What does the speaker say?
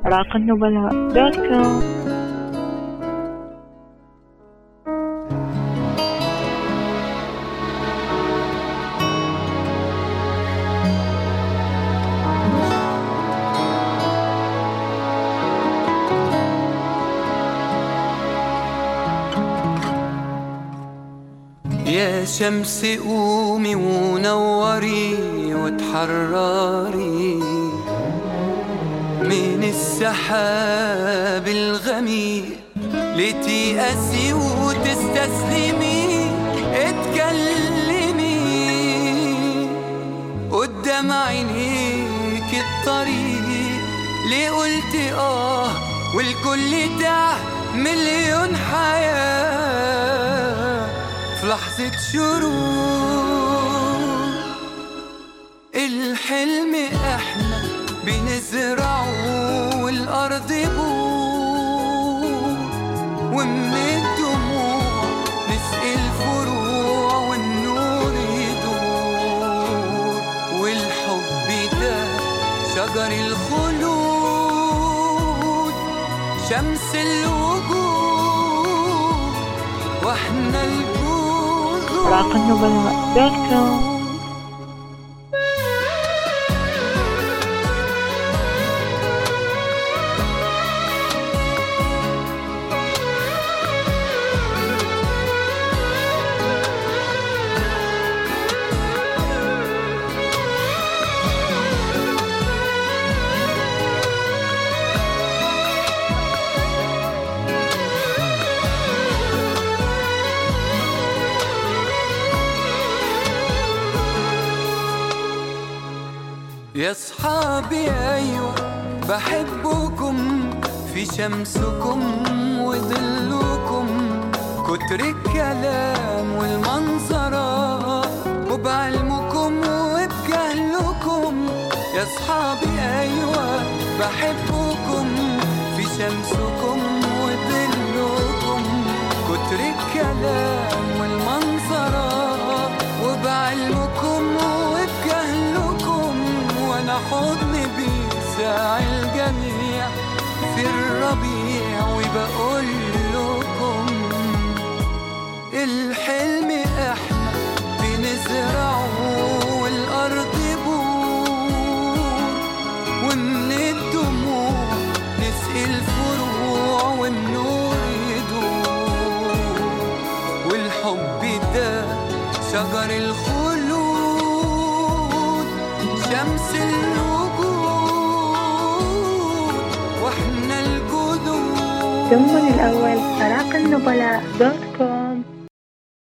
راقالنبلاء.com. يا شمس قومي ونوري وتحرري من السحاب الغميق، لتيأسي وتستسلمي، اتكلمي قدام عينيك الطريق، ليه قلتي والكل تاه مليون حياة في لحظة شروق. الحلم احنا بنزرعه والأرض بور، ومن الدموع نسقي الفروع والنور يدور، والحب ده شجر الخلود، شمس الوجود، واحنا الجذور. راقالنبلاء.com. يا صحابي أيوة بحبكم، في شمسكم وظلكم، كتر الكلام والمنظرة وبعلمكم وبجهلكم. يا صحابي أيوة بحبكم، في شمسكم وظلكم، كتر الكلام والمنظرة وبعلمكم وبجهلكم، وانا حضني بيساع الجميع في الربيع، وبقول لكم الحلم احنا بنزرعه والارض بور، ومن الدموع نسقي الفروع والنور يدور، والحب ده شجر الخلود، شمس الوجود، واحنا الجذور. ضمن الأول راقالنبلاء.com.